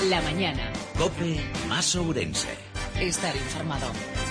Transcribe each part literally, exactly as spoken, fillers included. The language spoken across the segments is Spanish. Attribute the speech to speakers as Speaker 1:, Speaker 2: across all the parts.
Speaker 1: La mañana.
Speaker 2: COPE más Ourense.
Speaker 1: Estar informado.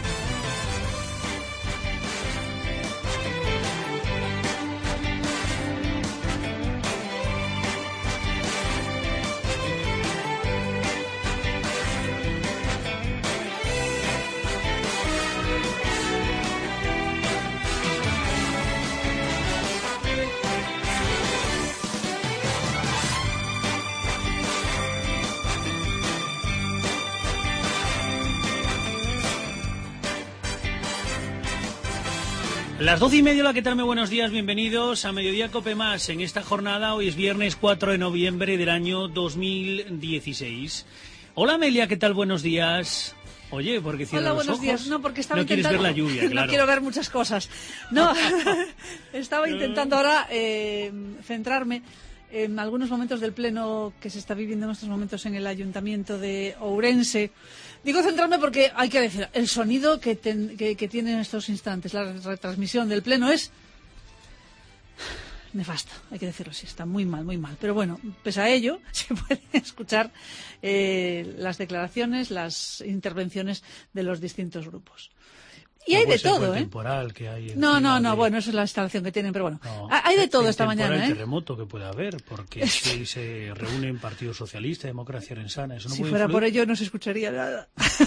Speaker 3: Las doce y media, hola, ¿qué tal? Muy buenos días, bienvenidos a Mediodía Cope Más. En esta jornada, hoy es viernes cuatro de noviembre del año dos mil dieciséis. Hola Amelia, ¿qué tal? Buenos días. Oye, ¿por qué cierras los ojos?
Speaker 4: Hola, buenos días. No, porque estaba
Speaker 3: no
Speaker 4: intentando...
Speaker 3: quieres ver la lluvia, claro.
Speaker 4: No quiero ver muchas cosas. No, estaba intentando ahora eh, centrarme en algunos momentos del pleno que se está viviendo en estos momentos en el Ayuntamiento de Ourense. Digo centrarme porque hay que decir, el sonido que, ten, que, que tiene en estos instantes la retransmisión del pleno es nefasto, hay que decirlo así, está muy mal, muy mal. Pero bueno, pese a ello, se pueden escuchar eh, las declaraciones, las intervenciones de los distintos grupos. Y no hay de todo, ¿eh?
Speaker 3: Temporal que hay
Speaker 4: no, no, no,
Speaker 3: de...
Speaker 4: bueno, eso es la instalación que tienen, pero bueno,
Speaker 3: no,
Speaker 4: hay de todo esta mañana, ¿eh?
Speaker 3: El terremoto que puede haber, porque si se reúnen Partido Socialista, Democracia Orensana, eso no
Speaker 4: si
Speaker 3: puede
Speaker 4: fuera
Speaker 3: influir.
Speaker 4: Por ello no se escucharía nada.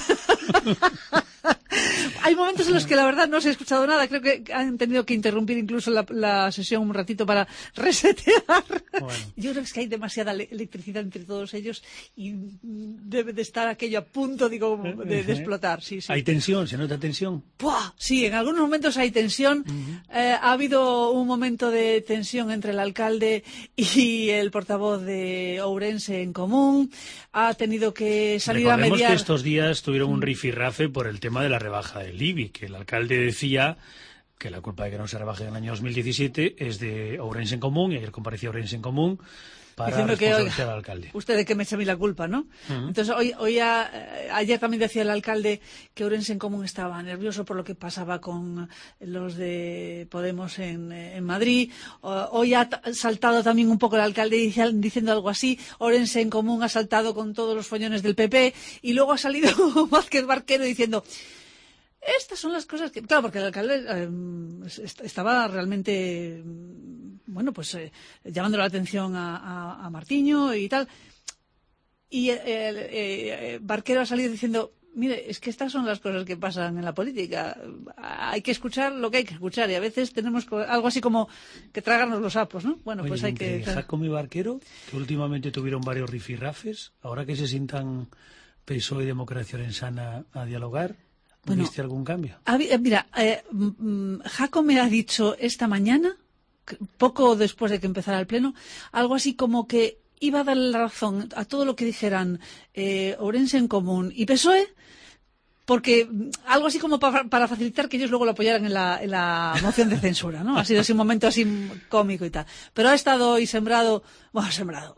Speaker 4: Hay momentos en los que la verdad no se ha escuchado nada. Creo que han tenido que interrumpir incluso la, la sesión un ratito para resetear. Bueno. Yo creo que es que hay demasiada electricidad entre todos ellos y debe de estar aquello a punto, digo, de, de explotar. Sí, sí.
Speaker 3: ¿Hay tensión? ¿Se nota tensión?
Speaker 4: ¡Puah! Sí, en algunos momentos hay tensión. Uh-huh. eh, ha habido un momento de tensión entre el alcalde y el portavoz de Ourense en Común. Ha tenido que salir
Speaker 3: Recordemos
Speaker 4: a mediar.
Speaker 3: Que estos días tuvieron un rifirrafe por el tema de la rebaja del I B I, que el alcalde decía que la culpa de que no se rebaje en el año dos mil diecisiete es de Ourense en Común, y ayer comparecía Ourense en Común para responsabilizar al alcalde.
Speaker 4: Usted de que me echa a mí la culpa, ¿no? Uh-huh. Entonces, hoy, hoy a, ayer también decía el alcalde que Ourense en Común estaba nervioso por lo que pasaba con los de Podemos en, en Madrid. Hoy ha saltado también un poco el alcalde diciendo algo así. Ourense en Común ha saltado con todos los follones del P P, y luego ha salido Vázquez Barquero diciendo... Estas son las cosas que... Claro, porque el alcalde eh, estaba realmente, bueno, pues eh, llamando la atención a, a, a Martiño y tal. Y eh, eh, Barquero ha salido diciendo, mire, es que estas son las cosas que pasan en la política. Hay que escuchar lo que hay que escuchar, y a veces tenemos algo así como que tragarnos los sapos, ¿no? Bueno,
Speaker 3: Oye,
Speaker 4: pues hay que...
Speaker 3: Jácome y Barquero, que últimamente tuvieron varios rifirrafes, ahora que se sientan P S O E y Democracia Orensana a dialogar...
Speaker 4: Bueno,
Speaker 3: ¿viste algún cambio?
Speaker 4: Mira, eh, Jaco me ha dicho esta mañana, poco después de que empezara el pleno, algo así como que iba a dar la razón a todo lo que dijeran eh, Ourense en Común y P S O E, porque algo así como para, para facilitar que ellos luego lo apoyaran en la, en la moción de censura, ¿no? Ha sido así un momento así cómico y tal. Pero ha estado hoy sembrado, bueno, sembrado,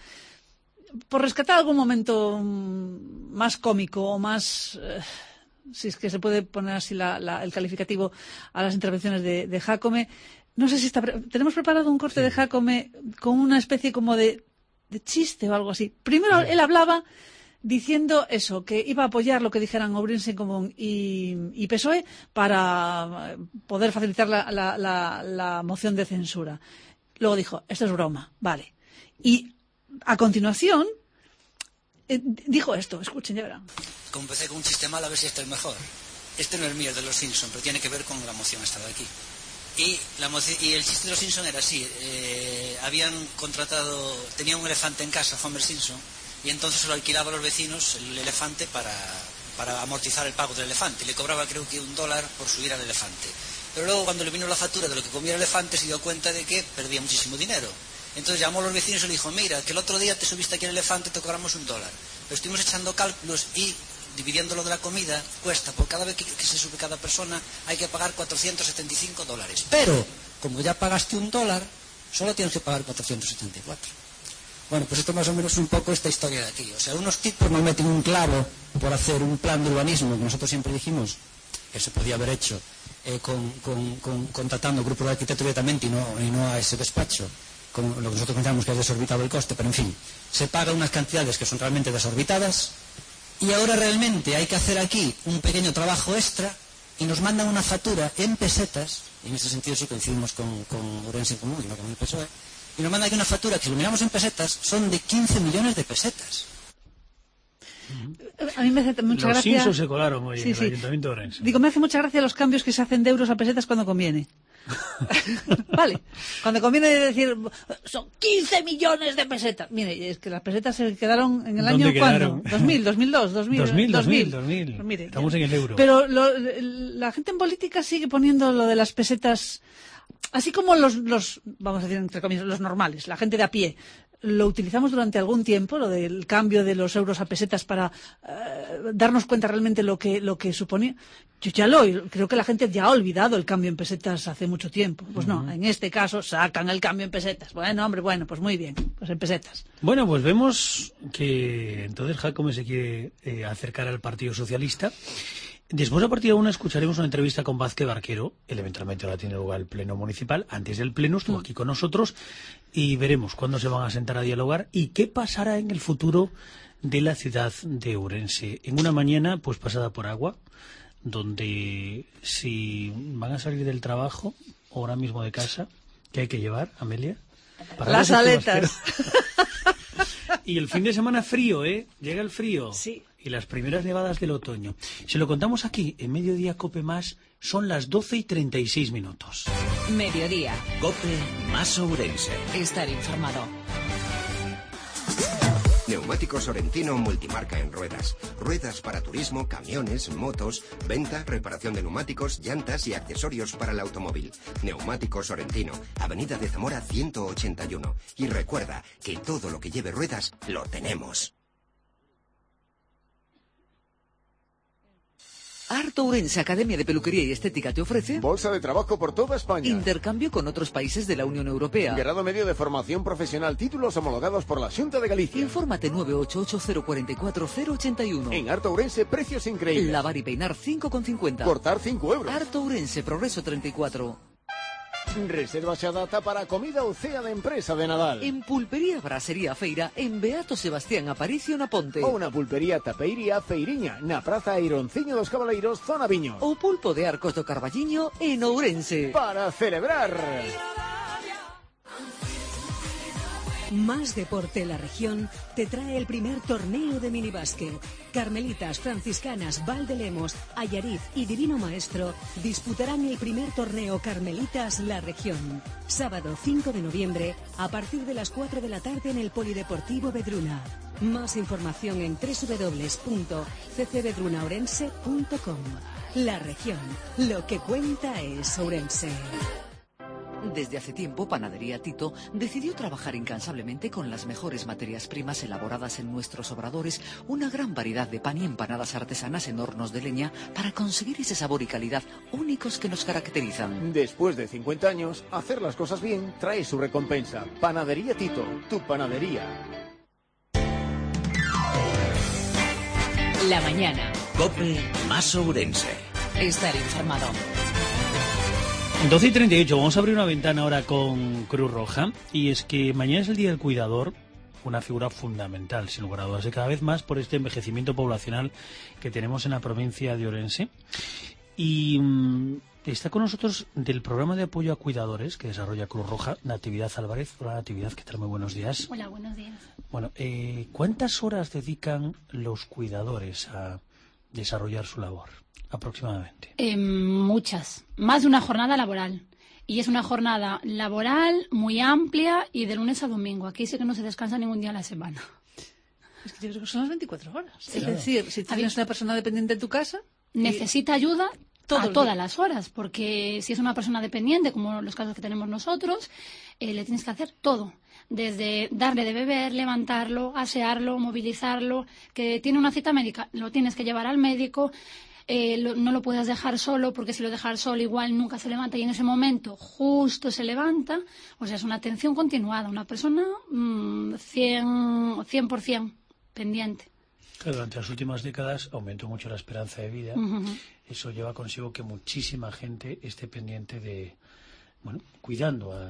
Speaker 4: por rescatar algún momento más cómico o más... Eh, si es que se puede poner así la, la, el calificativo a las intervenciones de, de Jácome. No sé si está... Tenemos preparado un corte sí. de Jácome con una especie como de, de chiste o algo así. Primero sí. él hablaba diciendo eso, que iba a apoyar lo que dijeran Ourense en Común y, y P S O E para poder facilitar la, la, la, la moción de censura. Luego dijo, esto es broma, vale. Y a continuación... Eh, dijo esto, escuchen, ya verán.
Speaker 5: Como empecé con un chiste malo, a ver si este es mejor. Este no es mío, es de los Simpson, pero tiene que ver con la moción esta de aquí. Y, la moción, y el chiste de los Simpson era así, eh, habían contratado, tenían un elefante en casa, Homer Simpson, y entonces se lo alquilaba a los vecinos el elefante para, para amortizar el pago del elefante. Y le cobraba creo que un dólar por subir al elefante. Pero luego cuando le vino la factura de lo que comía el elefante se dio cuenta de que perdía muchísimo dinero. Entonces llamó a los vecinos y le dijo, mira, que el otro día te subiste aquí el elefante y te cobramos un dólar. Pero estuvimos echando cálculos y dividiendo lo de la comida cuesta, por cada vez que, que se sube cada persona hay que pagar cuatrocientos setenta y cinco dólares. Pero, como ya pagaste un dólar, solo tienes que pagar cuatrocientos setenta y cuatro. Bueno, pues esto más o menos es un poco esta historia de aquí. O sea, unos tipos nos meten un clavo por hacer un plan de urbanismo que nosotros siempre dijimos que se podía haber hecho eh, con, con, con, contratando grupos de arquitectos directamente y no, y no a ese despacho. con lo que nosotros pensamos que es desorbitado el coste, pero en fin, se paga unas cantidades que son realmente desorbitadas y ahora realmente hay que hacer aquí un pequeño trabajo extra y nos mandan una factura en pesetas, y en ese sentido sí coincidimos con, con Ourense en Común y no con el P S O E, y nos mandan aquí una factura que si lo miramos en pesetas son de quince millones de pesetas.
Speaker 4: A mí me hace mucha
Speaker 3: los
Speaker 4: gracia...
Speaker 3: Los Simpsons se colaron hoy
Speaker 4: sí,
Speaker 3: en el
Speaker 4: sí.
Speaker 3: Ayuntamiento de Ourense.
Speaker 4: Digo, me hace mucha gracia los cambios que se hacen de euros a pesetas cuando conviene. Vale, cuando conviene decir son quince millones de pesetas. Mire, es que las pesetas se quedaron en el año ¿cuándo? dos mil, dos mil dos, dos mil,
Speaker 3: dos mil, dos mil, dos mil.
Speaker 4: Pues mire,
Speaker 3: estamos en el euro.
Speaker 4: Pero lo, la gente en política sigue poniendo lo de las pesetas, así como los, los, vamos a decir entre comillas, los normales, la gente de a pie. Lo utilizamos durante algún tiempo, lo del cambio de los euros a pesetas para eh, darnos cuenta realmente lo que lo que suponía. Yo ya lo creo que la gente ya ha olvidado el cambio en pesetas hace mucho tiempo. Pues no, uh-huh. En este caso sacan el cambio en pesetas. Bueno, hombre, bueno, pues muy bien, pues en pesetas.
Speaker 3: Bueno, pues vemos que entonces Jacome se quiere eh, acercar al Partido Socialista. Después, a partir de una, escucharemos una entrevista con Vázquez Barquero. Él eventualmente ahora tiene lugar el pleno municipal. Antes del pleno estuvo aquí con nosotros y veremos cuándo se van a sentar a dialogar y qué pasará en el futuro de la ciudad de Ourense. En una mañana, pues pasada por agua, donde si van a salir del trabajo o ahora mismo de casa, ¿qué hay que llevar, Amelia?
Speaker 4: Para las aletas.
Speaker 3: Y el fin de semana frío, ¿eh? Llega el frío.
Speaker 4: Sí.
Speaker 3: Y las primeras nevadas del otoño. Se lo contamos aquí, en Mediodía Cope Más, son las doce y treinta y seis minutos.
Speaker 1: Mediodía.
Speaker 2: Cope Más Ourense.
Speaker 1: Estar informado.
Speaker 6: Neumáticos Sorrentino multimarca en ruedas. Ruedas para turismo, camiones, motos, venta, reparación de neumáticos, llantas y accesorios para el automóvil. Neumáticos Sorrentino, Avenida de Zamora ciento ochenta y uno. Y recuerda que todo lo que lleve ruedas lo tenemos.
Speaker 7: Art Ourense, Academia de Peluquería y Estética, te ofrece
Speaker 8: bolsa de trabajo por toda España,
Speaker 7: intercambio con otros países de la Unión Europea,
Speaker 8: grado medio de formación profesional, títulos homologados por la Xunta de Galicia.
Speaker 7: Infórmate nueve ocho ocho cero cuatro cuatro cero ochenta y uno.
Speaker 8: En Art Ourense, precios increíbles.
Speaker 7: Lavar y peinar cinco con cincuenta.
Speaker 8: Cortar cinco euros.
Speaker 7: Art Ourense, Progreso treinta y cuatro.
Speaker 8: Reserva xa data para a comida ou cea da empresa de Nadal.
Speaker 7: En Pulpería Brasería Feira, en Beato Sebastián Aparicio na Ponte.
Speaker 8: Ou na Pulpería Tapeiría Feiriña, na Praza Aironciño dos Cabaleiros, zona Viño.
Speaker 7: Ou Pulpo de Arcos do Carballiño, en Ourense.
Speaker 8: Para celebrar.
Speaker 9: Más Deporte La Región te trae el primer torneo de minibásquet. Carmelitas, Franciscanas, Valdelemos, Ayariz y Divino Maestro disputarán el primer torneo Carmelitas La Región. Sábado cinco de noviembre a partir de las cuatro de la tarde en el Polideportivo Vedruna. Más información en doble u doble u doble u punto c c vedruna ourense punto com. La Región, lo que cuenta es Ourense.
Speaker 7: Desde hace tiempo, Panadería Tito decidió trabajar incansablemente con las mejores materias primas elaboradas en nuestros obradores, una gran variedad de pan y empanadas artesanas en hornos de leña para conseguir ese sabor y calidad únicos que nos caracterizan.
Speaker 8: Después de cincuenta años, hacer las cosas bien trae su recompensa. Panadería Tito, tu panadería.
Speaker 1: La mañana.
Speaker 2: Cope Más Ourense.
Speaker 1: Estar informado.
Speaker 3: doce y treinta y ocho, vamos a abrir una ventana ahora con Cruz Roja, y es que mañana es el Día del Cuidador, una figura fundamental, sin lugar a dudas, y cada vez más por este envejecimiento poblacional que tenemos en la provincia de Ourense. Y mmm, está con nosotros del programa de apoyo a cuidadores que desarrolla Cruz Roja, Natividad Álvarez. Hola, Natividad, ¿qué tal? Muy buenos días.
Speaker 10: Hola, buenos días.
Speaker 3: Bueno, eh, ¿cuántas horas dedican los cuidadores a desarrollar su labor? Aproximadamente.
Speaker 10: Eh, muchas. Más de una jornada laboral. Y es una jornada laboral muy amplia y de lunes a domingo. Aquí sí que no se descansa ningún día a la semana.
Speaker 4: Es que yo creo que son las veinticuatro horas.
Speaker 10: Sí.
Speaker 4: Es decir, si tienes una persona dependiente en tu casa...
Speaker 10: Necesita ayuda
Speaker 4: todo
Speaker 10: a
Speaker 4: el
Speaker 10: todas
Speaker 4: día.
Speaker 10: las horas, porque si es una persona dependiente, como los casos que tenemos nosotros, eh, le tienes que hacer todo. Desde darle de beber, levantarlo, asearlo, movilizarlo, que tiene una cita médica, lo tienes que llevar al médico... Eh, lo, no lo puedes dejar solo, porque si lo dejas solo igual nunca se levanta y en ese momento justo se levanta. O sea, es una atención continuada, una persona mmm, cien por ciento pendiente.
Speaker 3: Claro, durante las últimas décadas aumentó mucho la esperanza de vida.
Speaker 10: Uh-huh.
Speaker 3: Eso lleva consigo que muchísima gente esté pendiente de, bueno, cuidando a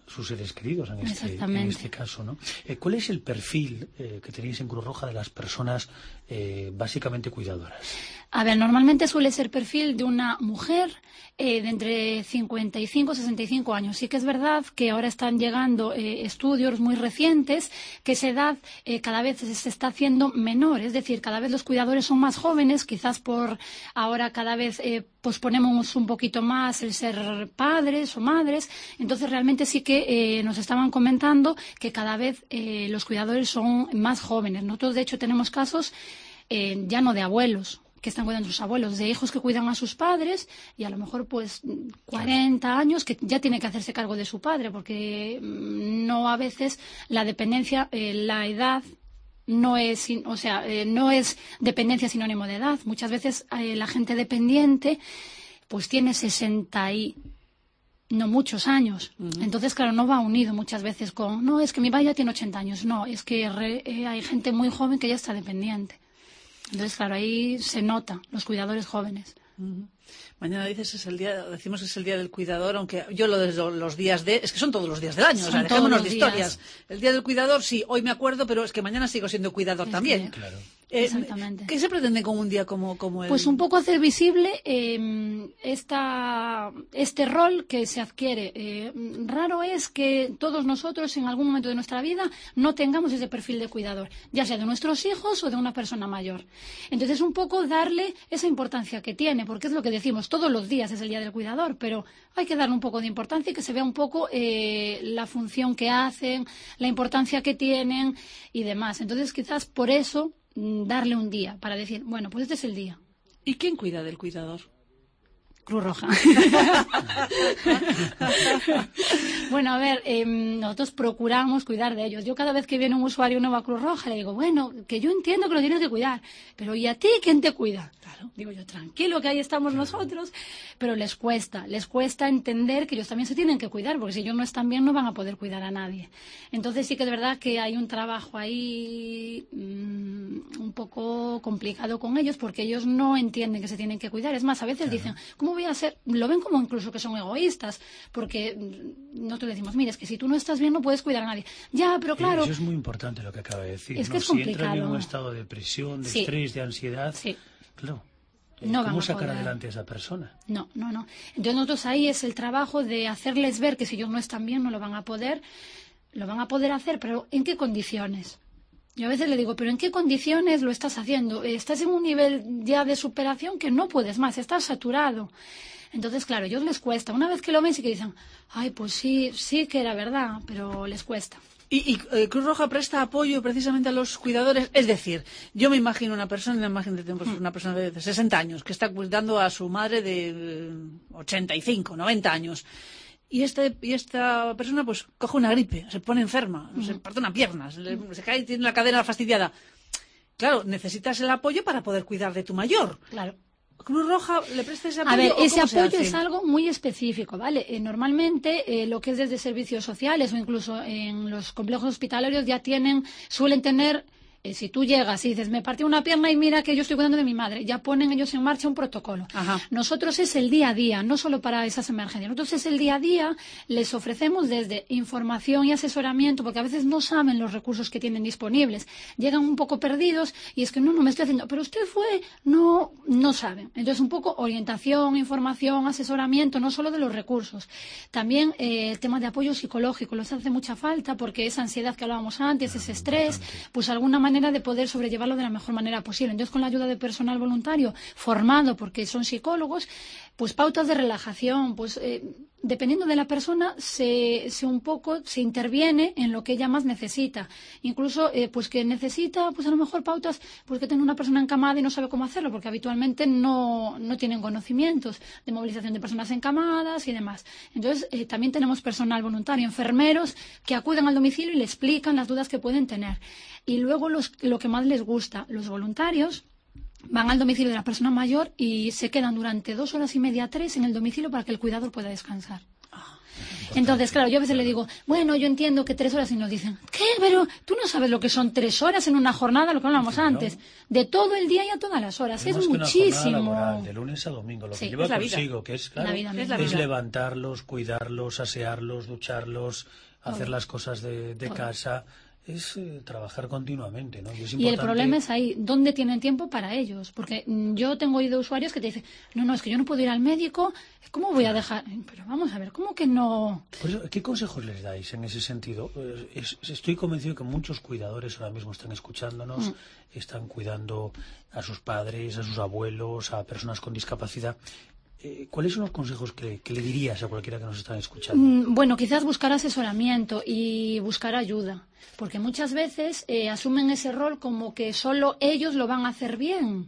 Speaker 3: sus seres queridos en este, en este caso, ¿no? Eh, ¿Cuál es el perfil eh, que tenéis en Cruz Roja de las personas eh, básicamente cuidadoras?
Speaker 10: A ver, normalmente suele ser perfil de una mujer eh, de entre cincuenta y cinco y sesenta y cinco años. Sí que es verdad que ahora están llegando eh, estudios muy recientes que esa edad eh, cada vez se está haciendo menor. Es decir, cada vez los cuidadores son más jóvenes, quizás por ahora cada vez eh, posponemos un poquito más el ser padres o madres. Entonces realmente sí que eh, nos estaban comentando que cada vez eh, los cuidadores son más jóvenes. Nosotros de hecho tenemos casos eh, ya no de abuelos que están cuidando a sus abuelos, de hijos que cuidan a sus padres y a lo mejor pues cuarenta años que ya tiene que hacerse cargo de su padre, porque no a veces la dependencia, eh, la edad no es, o sea, eh, no es dependencia sinónimo de edad. Muchas veces eh, la gente dependiente pues tiene sesenta y no muchos años. Uh-huh. Entonces, claro, no va unido muchas veces con, no, es que mi padre ya tiene ochenta años. No, es que re, eh, hay gente muy joven que ya está dependiente. Entonces, claro, ahí se nota los cuidadores jóvenes.
Speaker 4: Uh-huh. Mañana dices es el día, decimos que es el día del cuidador, aunque yo lo de los días de, es que son todos los días del año, son o sea, dejémonos de historias. El día del cuidador, sí, hoy me acuerdo, pero es que mañana sigo siendo cuidador es también.
Speaker 10: Que,
Speaker 4: claro.
Speaker 10: Eh, Exactamente.
Speaker 4: ¿Qué se pretende con un día como, como el...?
Speaker 10: Pues un poco hacer visible eh, esta, este rol que se adquiere. Eh, raro es que todos nosotros en algún momento de nuestra vida no tengamos ese perfil de cuidador, ya sea de nuestros hijos o de una persona mayor. Entonces un poco darle esa importancia que tiene, porque es lo que decimos, todos los días es el día del cuidador, pero hay que darle un poco de importancia y que se vea un poco eh, la función que hacen, la importancia que tienen y demás. Entonces quizás por eso darle un día para decir, bueno, pues este es el día.
Speaker 4: ¿Y quién cuida del cuidador?
Speaker 10: Cruz Roja. Bueno, a ver, eh, nosotros procuramos cuidar de ellos. Yo cada vez que viene un usuario nuevo a Cruz Roja le digo, bueno, que yo entiendo que lo tienes que cuidar, pero ¿y a ti quién te cuida? Claro, digo yo, tranquilo, que ahí estamos nosotros, pero les cuesta, les cuesta entender que ellos también se tienen que cuidar, porque si ellos no están bien no van a poder cuidar a nadie. Entonces sí que es verdad que hay un trabajo ahí mmm, un poco complicado con ellos, porque ellos no entienden que se tienen que cuidar. Es más, a veces claro. dicen, ¿cómo voy a hacer? Lo ven como incluso que son egoístas, porque nosotros decimos, mira, es que si tú no estás bien no puedes cuidar a nadie. Ya, pero claro...
Speaker 3: Eso es muy importante lo que acaba de decir.
Speaker 10: Es que
Speaker 3: ¿no?
Speaker 10: es
Speaker 3: si
Speaker 10: complicado.
Speaker 3: entran en un estado de depresión, de
Speaker 10: sí.
Speaker 3: estrés, de ansiedad,
Speaker 10: sí.
Speaker 3: claro, eh,
Speaker 10: no
Speaker 3: ¿cómo
Speaker 10: van a
Speaker 3: sacar
Speaker 10: poder.
Speaker 3: adelante a esa persona?
Speaker 10: No, no, no. Entonces nosotros ahí es el trabajo de hacerles ver que si ellos no están bien no lo van a poder, lo van a poder hacer, pero ¿en qué condiciones? Yo a veces le digo, ¿pero en qué condiciones lo estás haciendo? Estás en un nivel ya de superación que no puedes más, estás saturado. Entonces, claro, a ellos les cuesta. Una vez que lo ven, sí que dicen, ay, pues sí, sí que era verdad, pero les cuesta.
Speaker 4: Y, y eh, Cruz Roja presta apoyo precisamente a los cuidadores. Es decir, yo me imagino una persona, imagínate, pues, una persona de sesenta años que está cuidando a su madre de ochenta y cinco, noventa años. Y, este, y esta persona pues coge una gripe, se pone enferma, uh-huh. se parte una pierna, se, le, se cae y tiene la cadera fastidiada. Claro, necesitas el apoyo para poder cuidar de tu mayor.
Speaker 10: Claro.
Speaker 4: ¿Cruz Roja le presta ese apoyo?
Speaker 10: A ver, ese apoyo
Speaker 4: se
Speaker 10: es algo muy específico, ¿vale? Eh, normalmente eh, lo que es desde servicios sociales o incluso en los complejos hospitalarios ya tienen, suelen tener... Si tú llegas y dices, me partí una pierna y mira que yo estoy cuidando de mi madre, ya ponen ellos en marcha un protocolo.
Speaker 4: Ajá.
Speaker 10: Nosotros es el día a día, no solo para esas emergencias. Nosotros es el día a día, les ofrecemos desde información y asesoramiento, porque a veces no saben los recursos que tienen disponibles. Llegan un poco perdidos y es que no, no me estoy haciendo, pero usted fue, no, no saben. Entonces un poco orientación, información, asesoramiento, no solo de los recursos. También eh, el tema de apoyo psicológico, les hace mucha falta porque esa ansiedad que hablábamos antes, ese estrés, pues alguna manera de poder sobrellevarlo de la mejor manera posible. Entonces, con la ayuda de personal voluntario formado, porque son psicólogos, pues pautas de relajación, pues eh, dependiendo de la persona, se, se un poco se interviene en lo que ella más necesita. Incluso, eh, pues que necesita, pues a lo mejor pautas, pues que tiene una persona encamada y no sabe cómo hacerlo, porque habitualmente no, no tienen conocimientos de movilización de personas encamadas y demás. Entonces, eh, también tenemos personal voluntario, enfermeros, que acuden al domicilio y le explican las dudas que pueden tener. Y luego los, lo que más les gusta, los voluntarios van al domicilio de la persona mayor y se quedan durante dos horas y media, tres en el domicilio para que el cuidador pueda descansar. Entonces, claro, yo a veces le digo, bueno, yo entiendo que tres horas, y nos dicen, ¿qué? Pero tú no sabes lo que son tres horas en una jornada, lo que hablamos claro. antes, de todo el día y a todas las horas, es, es muchísimo.
Speaker 3: Una laboral, de lunes a domingo, lo sí, que lleva consigo, que es, claro,
Speaker 10: vida,
Speaker 3: es, es levantarlos, cuidarlos, asearlos, ducharlos, hacer las cosas de, de casa, es eh, trabajar continuamente, ¿no? Y, es
Speaker 10: y el problema es ahí, ¿dónde tienen tiempo para ellos? Porque mm, yo tengo oído usuarios que te dicen, no, no, es que yo no puedo ir al médico, ¿cómo voy a dejar? Pero vamos a ver, ¿cómo que no?
Speaker 3: Pues, ¿qué consejos les dais en ese sentido? Es, estoy convencido que muchos cuidadores ahora mismo están escuchándonos, mm. están cuidando a sus padres, a sus abuelos, a personas con discapacidad. ¿Cuáles son los consejos que, que le dirías a cualquiera que nos está escuchando?
Speaker 10: Bueno, quizás buscar asesoramiento y buscar ayuda, porque muchas veces eh, asumen ese rol como que solo ellos lo van a hacer bien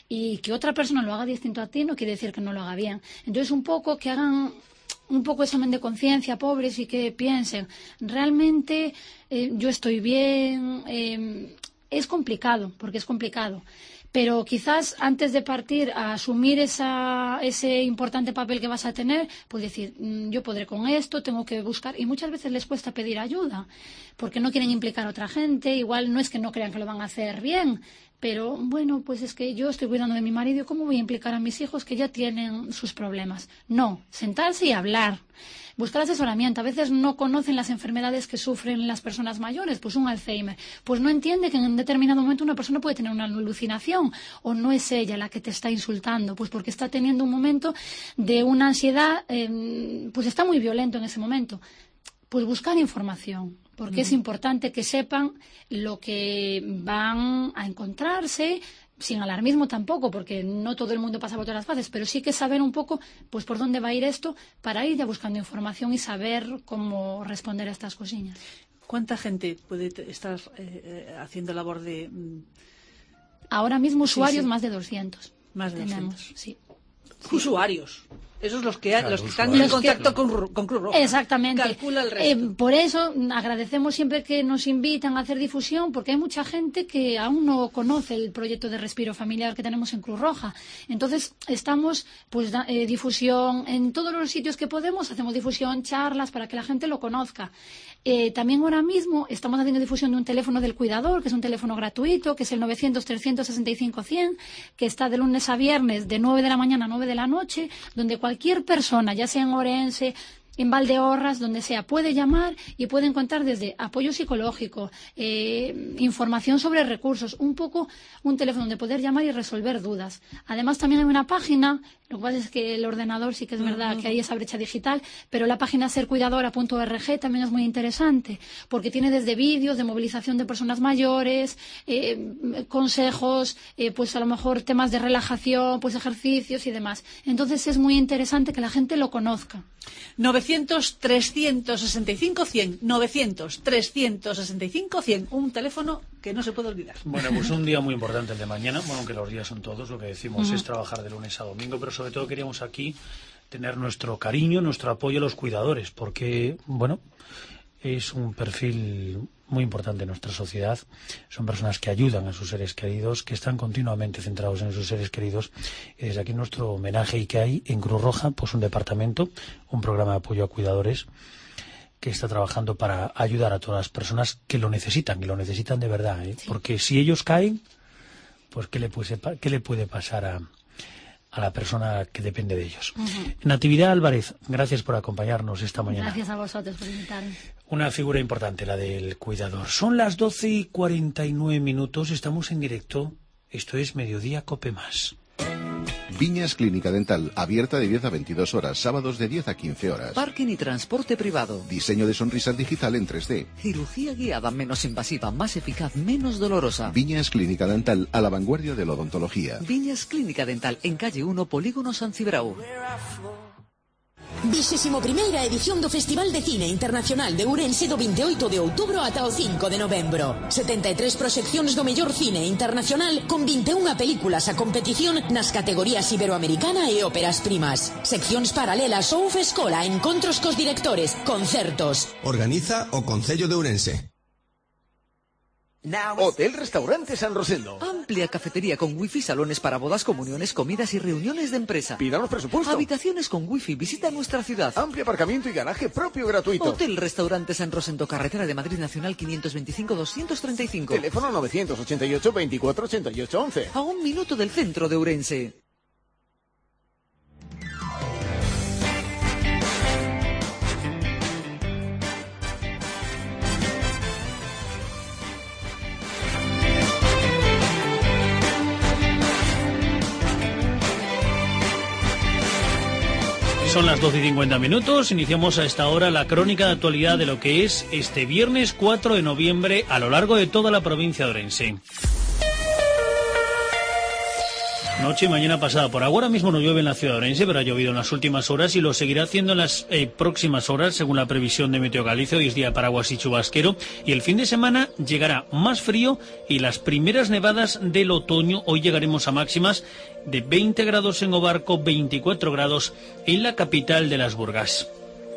Speaker 10: y que otra persona lo haga distinto a ti no quiere decir que no lo haga bien. Entonces, un poco que hagan un poco examen de conciencia, pobres, y que piensen, realmente eh, yo estoy bien. Eh, es complicado, porque es complicado. Pero quizás antes de partir a asumir esa, ese importante papel que vas a tener, pues decir, yo podré con esto, tengo que buscar. Y muchas veces les cuesta pedir ayuda, porque no quieren implicar a otra gente. Igual no es que no crean que lo van a hacer bien, pero bueno, pues es que yo estoy cuidando de mi marido, ¿cómo voy a implicar a mis hijos que ya tienen sus problemas? No, sentarse y hablar. Buscar asesoramiento. A veces no conocen las enfermedades que sufren las personas mayores, pues un Alzheimer. Pues no entiende que en un determinado momento una persona puede tener una alucinación o no es ella la que te está insultando, pues porque está teniendo un momento de una ansiedad, eh, pues está muy violento en ese momento. Pues buscar información, porque uh-huh. es importante que sepan lo que van a encontrarse, sin alarmismo tampoco, porque no todo el mundo pasa por todas las fases, pero sí que saber un poco pues por dónde va a ir esto para ir ya buscando información y saber cómo responder a estas cosillas.
Speaker 4: ¿Cuánta gente puede estar eh, haciendo labor de...?
Speaker 10: Ahora mismo usuarios sí, sí. más de doscientos.
Speaker 4: Más de
Speaker 10: tenemos,
Speaker 4: doscientos.
Speaker 10: Sí.
Speaker 4: Usuarios. Esos los que,
Speaker 3: claro,
Speaker 4: los que están
Speaker 3: usuarios.
Speaker 4: en contacto con, con Cruz Roja.
Speaker 10: Exactamente.
Speaker 4: Calcula el resto.
Speaker 10: Eh, por eso agradecemos siempre que nos invitan a hacer difusión, porque hay mucha gente que aún no conoce el proyecto de respiro familiar que tenemos en Cruz Roja. Entonces estamos, pues, da, eh, difusión en todos los sitios que podemos, hacemos difusión, charlas para que la gente lo conozca. Eh, también ahora mismo estamos haciendo difusión de un teléfono del cuidador, que es un teléfono gratuito, que es el novecientos, trescientos sesenta y cinco, cien, que está de lunes a viernes de nueve de la mañana a nueve de la noche, donde cualquier persona, ya sea en Orense, en Valdeorras, donde sea, puede llamar y puede encontrar desde apoyo psicológico, eh, información sobre recursos, un poco un teléfono donde poder llamar y resolver dudas. Además, también hay una página, lo que pasa es que el ordenador sí que es verdad uh-huh. que hay esa brecha digital, pero la página ser cuidadora punto org también es muy interesante, porque tiene desde vídeos de movilización de personas mayores, eh, consejos, eh, pues a lo mejor temas de relajación, pues ejercicios y demás. Entonces es muy interesante que la gente lo conozca.
Speaker 4: novecientos, trescientos sesenta y cinco, cien. novecientos, trescientos sesenta y cinco, cien. Un teléfono que no se puede olvidar.
Speaker 3: Bueno, pues un día muy importante el de mañana. Bueno, aunque los días son todos, lo que decimos
Speaker 4: Uh-huh.
Speaker 3: es trabajar de lunes a domingo, pero sobre todo queríamos aquí tener nuestro cariño, nuestro apoyo a los cuidadores, porque, bueno, es un perfil muy importante en nuestra sociedad. Son personas que ayudan a sus seres queridos, que están continuamente centrados en sus seres queridos. Y desde aquí nuestro homenaje, y que hay en Cruz Roja pues un departamento, un programa de apoyo a cuidadores que está trabajando para ayudar a todas las personas que lo necesitan, que lo necesitan de verdad, ¿eh? Sí. Porque si ellos caen, pues ¿qué le puede, qué le puede pasar a, a la persona que depende de ellos? Uh-huh. Natividad Álvarez, gracias por acompañarnos esta mañana.
Speaker 10: Gracias a vosotros por invitarme.
Speaker 3: Una figura importante, la del cuidador. Son las doce y cuarenta y nueve minutos, estamos en directo. Esto es Mediodía Cope Más.
Speaker 11: Viñas Clínica Dental, abierta de diez a veintidós horas, sábados de diez a quince horas.
Speaker 7: Parking y transporte privado.
Speaker 11: Diseño de sonrisas digital en tres D.
Speaker 7: Cirugía guiada menos invasiva, más eficaz, menos dolorosa.
Speaker 11: Viñas Clínica Dental, a la vanguardia de la odontología.
Speaker 7: Viñas Clínica Dental, en calle uno, Polígono San Cibrao.
Speaker 12: Vigésimo primeira edición do Festival de Cine Internacional de Ourense do veintioito de outubro ata o cinco de novembro. setenta e tres proxeccións do mellor cine internacional con vinte e unha películas a competición nas categorías iberoamericana e óperas primas. Seccións paralelas ou fescola, encontros cos directores, concertos.
Speaker 13: Organiza o Concello de Ourense.
Speaker 8: Hotel Restaurante San Rosendo.
Speaker 7: Amplia cafetería con wifi, salones para bodas, comuniones, comidas y reuniones de empresa.
Speaker 8: Pídanos presupuesto.
Speaker 7: Habitaciones con wifi. Visita nuestra ciudad.
Speaker 8: Amplio aparcamiento y garaje propio gratuito.
Speaker 7: Hotel Restaurante San Rosendo, carretera de Madrid Nacional quinientos veinticinco doscientos treinta y cinco.
Speaker 8: Teléfono novecientos ochenta y ocho veinticuatro ochenta y ocho once.
Speaker 7: A un minuto del centro de Ourense.
Speaker 3: Son las doce y cincuenta minutos, iniciamos a esta hora la crónica de actualidad de lo que es este viernes cuatro de noviembre a lo largo de toda la provincia de Ourense. Noche y mañana pasada por agua. Ahora mismo no llueve en la ciudad de Ourense, pero ha llovido en las últimas horas y lo seguirá haciendo en las eh, próximas horas, según la previsión de Meteo Galicia. Hoy es día de paraguas y chubasquero. Y el fin de semana llegará más frío y las primeras nevadas del otoño. Hoy llegaremos a máximas de veinte grados en Obarco, veinticuatro grados en la capital de las Burgas.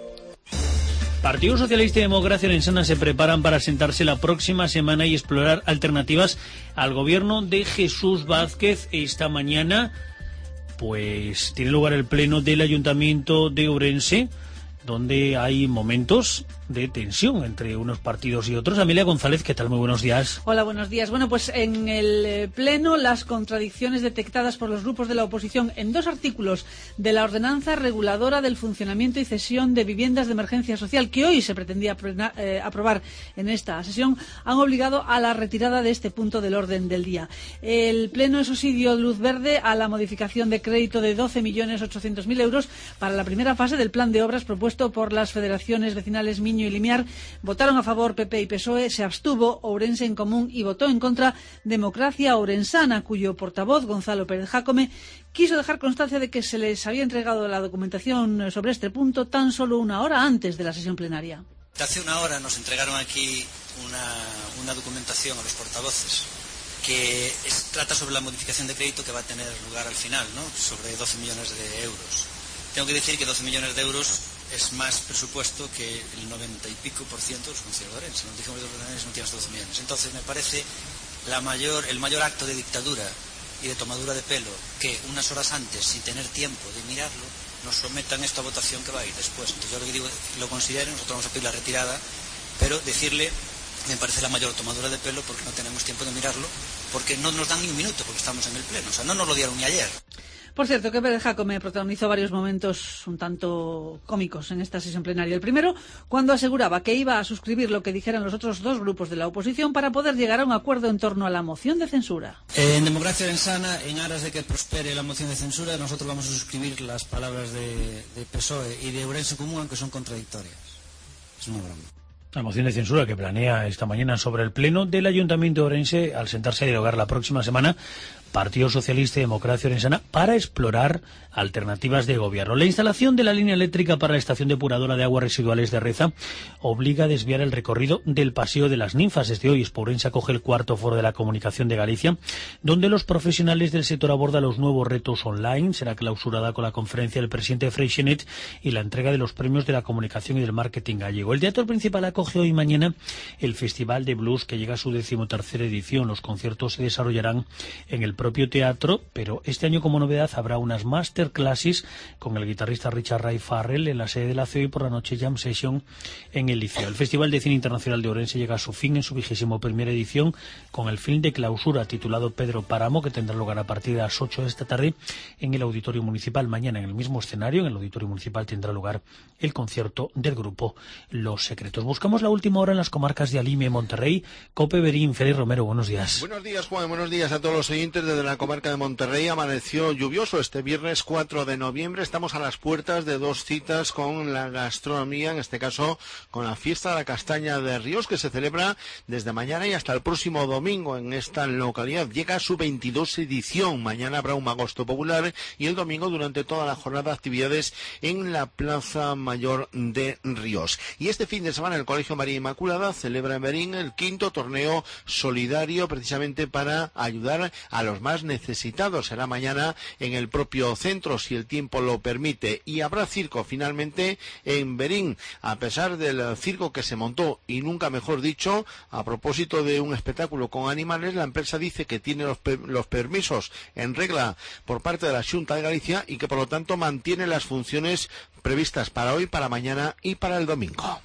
Speaker 3: Partido Socialista y Democracia Orensana se preparan para sentarse la próxima semana y explorar alternativas al gobierno de Jesús Vázquez. Esta mañana pues tiene lugar el pleno del Ayuntamiento de Ourense, donde hay momentos de tensión entre unos partidos y otros. Amelia González, ¿qué tal? Muy buenos días.
Speaker 4: Hola, buenos días. Bueno, pues en el eh, Pleno, las contradicciones detectadas por los grupos de la oposición en dos artículos de la ordenanza reguladora del funcionamiento y cesión de viviendas de emergencia social, que hoy se pretendía eh, aprobar en esta sesión, han obligado a la retirada de este punto del orden del día. El Pleno, eso sí, dio luz verde a la modificación de crédito de doce millones ochocientos mil euros para la primera fase del plan de obras propuesto por las federaciones vecinales Miño y Limiar. Votaron a favor P P y P S O E, se abstuvo Ourense en Común y votó en contra Democracia Ourensana, cuyo portavoz, Gonzalo Pérez Jácome, quiso dejar constancia de que se les había entregado la documentación sobre este punto tan solo una hora antes de la sesión plenaria.
Speaker 5: Hace una hora nos entregaron aquí una, una documentación a los portavoces que es, trata sobre la modificación de crédito que va a tener lugar al final, ¿no? Sobre doce millones de euros. Tengo que decir que doce millones de euros es más presupuesto que el noventa y pico por ciento de los funcionarios. Si no dijimos de los funcionarios no tienes doce millones. Entonces me parece la mayor, el mayor acto de dictadura y de tomadura de pelo que unas horas antes, sin tener tiempo de mirarlo, nos sometan esta votación que va a ir después. Entonces yo lo que digo, lo consideren, nosotros vamos a pedir la retirada, pero decirle, me parece la mayor tomadura de pelo porque no tenemos tiempo de mirarlo, porque no nos dan ni un minuto porque estamos en el pleno, o sea, no nos lo dieron ni ayer.
Speaker 4: Por cierto, que Pérez Jácome protagonizó varios momentos un tanto cómicos en esta sesión plenaria. El primero, cuando aseguraba que iba a suscribir lo que dijeran los otros dos grupos de la oposición para poder llegar a un acuerdo en torno a la moción de censura.
Speaker 5: En Democracia Orensana, en aras de que prospere la moción de censura, nosotros vamos a suscribir las palabras de, de P S O E y de Ourense Común, aunque son contradictorias. Es una broma.
Speaker 3: La moción de censura que planea esta mañana sobre el pleno del Ayuntamiento de Ourense, al sentarse a dialogar la próxima semana, Partido Socialista y Democracia Orensana, para explorar alternativas de gobierno. La instalación de la línea eléctrica para la estación depuradora de aguas residuales de Reza obliga a desviar el recorrido del Paseo de las Ninfas. Desde hoy, Ourense acoge el cuarto foro de la comunicación de Galicia, donde los profesionales del sector abordan los nuevos retos online. Será clausurada con la conferencia del presidente Freixenet y la entrega de los premios de la comunicación y del marketing gallego. El teatro principal acoge hoy y mañana el Festival de Blues, que llega a su decimotercera edición. Los conciertos se desarrollarán en el propio teatro, pero este año como novedad habrá unas masterclasses con el guitarrista Richard Ray Farrell en la sede de la C E O y por la noche jam session en el Liceo. El Festival de Cine Internacional de Ourense llega a su fin en su vigésimo primera edición con el film de clausura titulado Pedro Páramo, que tendrá lugar a partir de las ocho de esta tarde en el Auditorio Municipal. Mañana en el mismo escenario, en el Auditorio Municipal, tendrá lugar el concierto del grupo Los Secretos. Buscamos la última hora en las comarcas de Alime, Monterrey. Cope Berín, Félix Romero, buenos días.
Speaker 13: Buenos días, Juan, buenos días a todos los oyentes desde la comarca de Monterrey. Amaneció lluvioso este viernes cuatro de noviembre. Estamos a las puertas de dos citas con la gastronomía, en este caso con la fiesta de la castaña de Ríos, que se celebra desde mañana y hasta el próximo domingo en esta localidad. Llega a su veintidós edición. Mañana habrá un magosto popular y el domingo durante toda la jornada actividades en la Plaza Mayor de Ríos. Y este fin de semana el Colegio María Inmaculada celebra en Berín el quinto torneo solidario, precisamente para ayudar a los los más necesitados será mañana en el propio centro, si el tiempo lo permite. Y habrá circo finalmente en Berín, a pesar del circo que se montó, y nunca mejor dicho, a propósito de un espectáculo con animales, la empresa dice que tiene los, per los permisos en regla por parte de la Xunta de Galicia y que por lo tanto mantiene las funciones previstas para hoy, para mañana y para el domingo.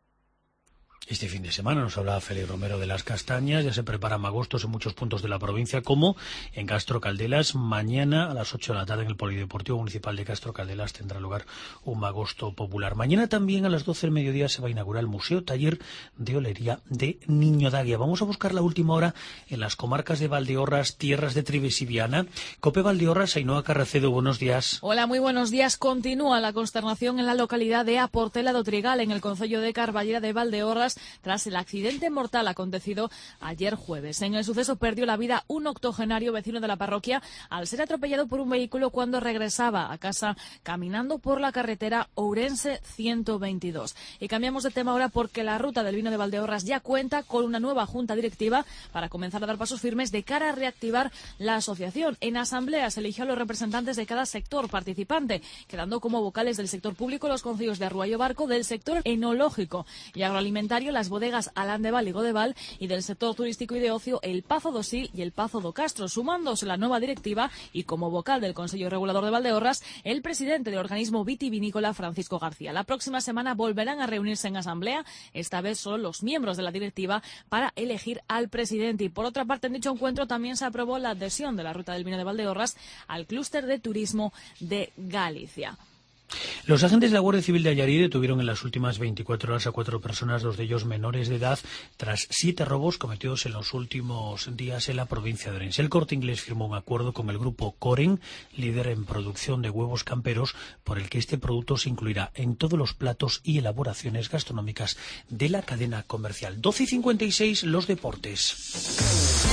Speaker 3: Este fin de semana nos hablaba Félix Romero de las castañas, ya se preparan magostos en muchos puntos de la provincia, como en Castro Caldelas. Mañana a las ocho de la tarde en el Polideportivo Municipal de Castro Caldelas tendrá lugar un magosto popular. Mañana también a las doce del mediodía se va a inaugurar el Museo Taller de Olería de Niño Daguia. Vamos a buscar la última hora en las comarcas de Valdeorras, tierras de Trives y Viana. Cope Valdeorras, Ainhoa Carracedo, buenos días.
Speaker 14: Hola, muy buenos días. Continúa la consternación en la localidad de Aportela do Trigal, en el concello de Carballera de Valdeorras, tras el accidente mortal acontecido ayer jueves. En el suceso perdió la vida un octogenario vecino de la parroquia al ser atropellado por un vehículo cuando regresaba a casa caminando por la carretera Ourense ciento veintidós. Y cambiamos de tema ahora porque la Ruta del Vino de Valdeorras ya cuenta con una nueva junta directiva para comenzar a dar pasos firmes de cara a reactivar la asociación. En asamblea se eligió a los representantes de cada sector participante, quedando como vocales del sector público los concellos de Arruayo Barco, del sector enológico y agroalimentario las bodegas Alán de Val y Godeval, y del sector turístico y de ocio el Pazo do Sil y el Pazo do Castro. Sumándose la nueva directiva y como vocal del Consejo Regulador de Valdeorras, el presidente del organismo vitivinícola, Francisco García. La próxima semana volverán a reunirse en asamblea, esta vez solo los miembros de la directiva, para elegir al presidente. Y por otra parte, en dicho encuentro también se aprobó la adhesión de la Ruta del Vino de Valdeorras al clúster de turismo de Galicia.
Speaker 3: Los agentes de la Guardia Civil de Allarí detuvieron en las últimas veinticuatro horas a cuatro personas, dos de ellos menores de edad, tras siete robos cometidos en los últimos días en la provincia de Orense. El Corte Inglés firmó un acuerdo con el grupo Coren, líder en producción de huevos camperos, por el que este producto se incluirá en todos los platos y elaboraciones gastronómicas de la cadena comercial. doce y cincuenta y seis, los deportes.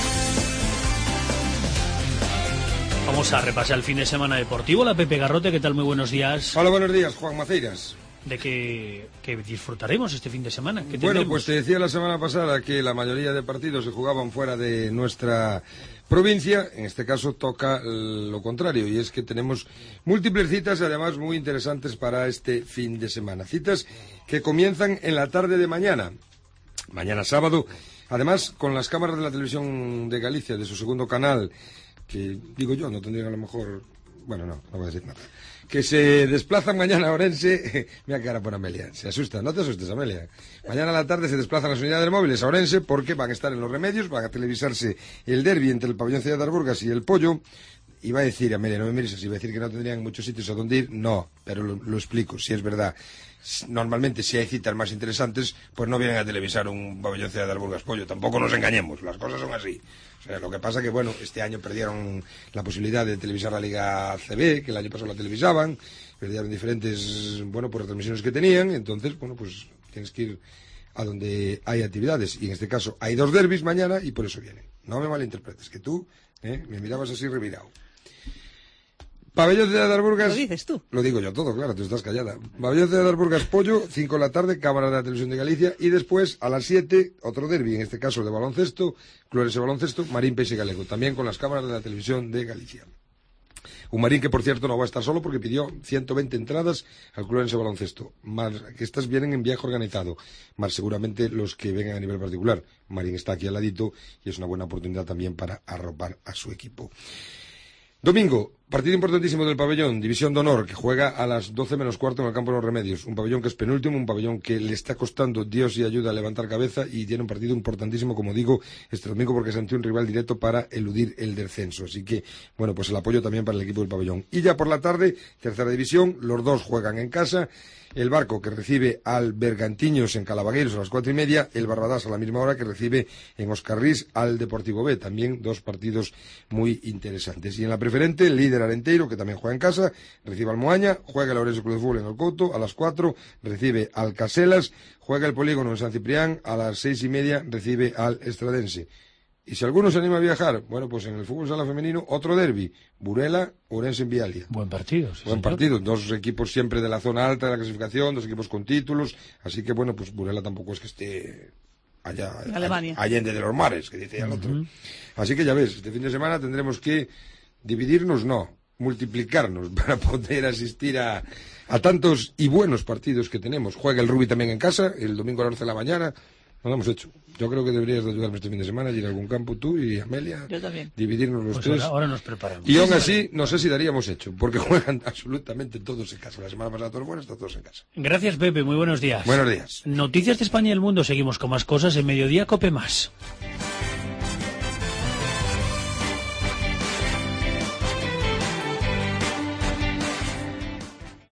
Speaker 3: Vamos a repasar el fin de semana deportivo. La Pepe Garrote, ¿qué tal? Muy buenos días.
Speaker 15: Hola, buenos días, Juan Maceiras.
Speaker 3: ¿De qué, qué disfrutaremos este fin de semana? ¿Qué
Speaker 15: bueno, pues te decía la semana pasada que la mayoría de partidos se jugaban fuera de nuestra provincia. En este caso toca lo contrario, y es que tenemos múltiples citas, además muy interesantes para este fin de semana. Citas que comienzan en la tarde de mañana, mañana sábado, además con las cámaras de la televisión de Galicia, de su segundo canal, que digo yo, no tendrían a lo mejor... Bueno, no, no voy a decir nada. Que se desplazan mañana a Orense... Mira cara por Amelia, se asusta, no te asustes, Amelia. Mañana a la tarde se desplazan las unidades móviles a Orense porque van a estar en Los Remedios, van a televisarse el derbi entre el pabellón Ciudad de Arburgas y el Pollo. Y va a decir, Amelia, no me mires así, va a decir que no tendrían muchos sitios a donde ir. No, pero lo, lo explico, si es verdad. Normalmente, si hay citas más interesantes, pues no vienen a televisar un pabellón Ciudad de Arburgas Pollo. Tampoco nos engañemos, las cosas son así. O sea, lo que pasa que, bueno, este año perdieron la posibilidad de televisar la Liga C B, que el año pasado la televisaban, perdieron diferentes, bueno, pues retransmisiones que tenían, entonces, bueno, pues tienes que ir a donde hay actividades. Y en este caso hay dos derbis mañana y por eso vienen. No me malinterpretes, que tú ¿eh? me mirabas así revirado. Pabellón Ciudad de Arburgas...
Speaker 4: ¿Lo dices tú?
Speaker 15: Lo digo yo todo, claro, tú estás callada. Pabellón Ciudad de Arburgas Pollo, cinco de la tarde, cámara de la televisión de Galicia, y después, a las siete, otro derbi, en este caso de baloncesto, Clubes de baloncesto, Marín Peixe Galego, también con las cámaras de la televisión de Galicia. Un Marín que, por cierto, no va a estar solo porque pidió ciento veinte entradas al Club de baloncesto, más que estas vienen en viaje organizado, más seguramente los que vengan a nivel particular. Marín está aquí al ladito y es una buena oportunidad también para arropar a su equipo. Domingo, partido importantísimo del pabellón, División de Honor, que juega a las doce menos cuarto en el campo de Los Remedios. Un pabellón que es penúltimo, un pabellón que le está costando Dios y ayuda a levantar cabeza y tiene un partido importantísimo, como digo, este domingo porque es ante un rival directo para eludir el descenso. Así que, bueno, pues el apoyo también para el equipo del pabellón. Y ya por la tarde, tercera división, los dos juegan en casa. El Barco, que recibe al Bergantiños en Calabagueiros a las cuatro y media, el Barbadas a la misma hora, que recibe en Oscarrís al Deportivo B. También dos partidos muy interesantes. Y en la preferente, el líder Arenteiro, que también juega en casa, recibe al Moaña, juega el Ourense Club de Fútbol en el Couto, a las cuatro recibe al Caselas, juega el Polígono en San Ciprián, a las seis y media recibe al Estradense. Y si alguno se anima a viajar, bueno, pues en el fútbol sala femenino, otro derbi, Burela, Ourense en Vialia.
Speaker 3: Buen partido. Sí,
Speaker 15: Buen
Speaker 3: señor.
Speaker 15: partido, dos equipos siempre de la zona alta de la clasificación, dos equipos con títulos, así que bueno, pues Burela tampoco es que esté allá,
Speaker 4: Alemania.
Speaker 15: allende de los mares, que dice el otro. Así que ya ves, este fin de semana tendremos que dividirnos, no, multiplicarnos para poder asistir a, a tantos y buenos partidos que tenemos. Juega el rugby también en casa, el domingo a las once de la mañana. No lo hemos hecho. Yo creo que deberías de ayudarme este fin de semana, ir a algún campo tú y Amelia.
Speaker 4: Yo también.
Speaker 15: Dividirnos los
Speaker 3: Pues
Speaker 15: tres.
Speaker 3: ahora, ahora nos preparamos.
Speaker 15: Y aún así, no sé si daríamos hecho, porque juegan absolutamente todos en casa. La semana pasada todos fueron, están todos en casa.
Speaker 3: Gracias, Pepe. Muy buenos días.
Speaker 15: Buenos días.
Speaker 3: Noticias de España y el mundo. Seguimos con más cosas en Mediodía Cope Más.